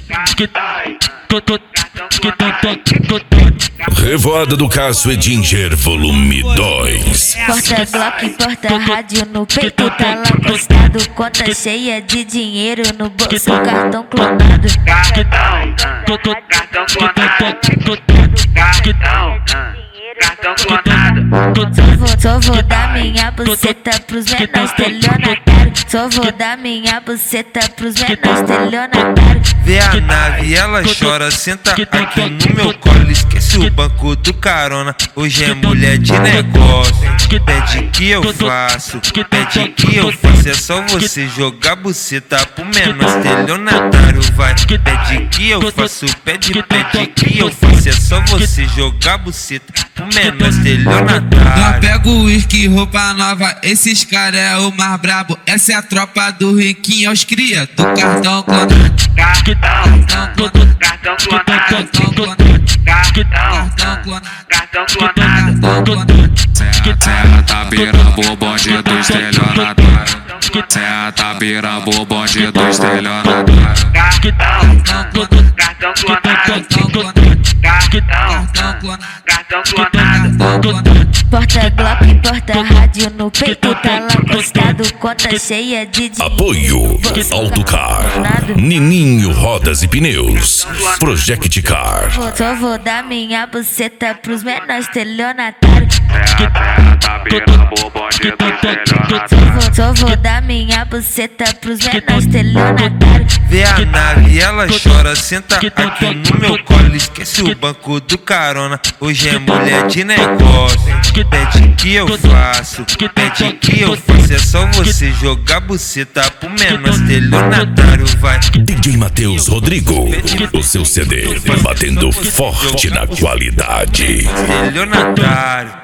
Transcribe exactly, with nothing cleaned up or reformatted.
Revoada do Cássio Edinger, volume dois. Porta Glock, porta rádio no peito, tá lá postado. Conta cheia de dinheiro no bolso, cartão clonado. Cartão, cartão clonado. Cartão clonado. Só vou, só vou dar minha buceta pros menores estelionatários. Só vou dar minha buceta pros menores estelionatários. Vê a nave, ela chora, senta aqui no meu colo. Esquece o banco do carona, hoje é mulher de negócio. Pede que eu faço, pede que eu faço. É só você jogar buceta pro menor estelionatário, vai. Pede que eu faço, pede, pede que eu faço. É só você jogar buceta pro menor estelionatário. Não pego o uísque, roupa nova, esses cara é o mais brabo. Essa é a tropa do riquinho, os cria do cartão clonado. Cartão, cartão clonado. Cartão clonado. Cartão clonado. Serra tá virando o bonde do estelionatário. Serra virando o bonde do estelionatário. Cartão, cartão clonado. Cartão, cartão clonado. Porta Glock, porta rádio no peito, tá lá postado. Conta cheia de dinheiro. Apoio Autocar, Nininho Rodas e Pneus, Project Car. Só vou dar minha buceta pros menores estelionatários. Serra tá virando o bonde do estelionatário. Só vou dar minha buceta pros menores estelionatários. Vê a nave, ela chora, senta aqui no meu colo. Esquece o banco do carona, hoje é mulher de negócio. Pede que eu faço, pede que eu faço. É só você jogar buceta pro menor estelionatário, vai. D J Matheus Rodrigo, o seu C D batendo forte na qualidade. Estelionatário.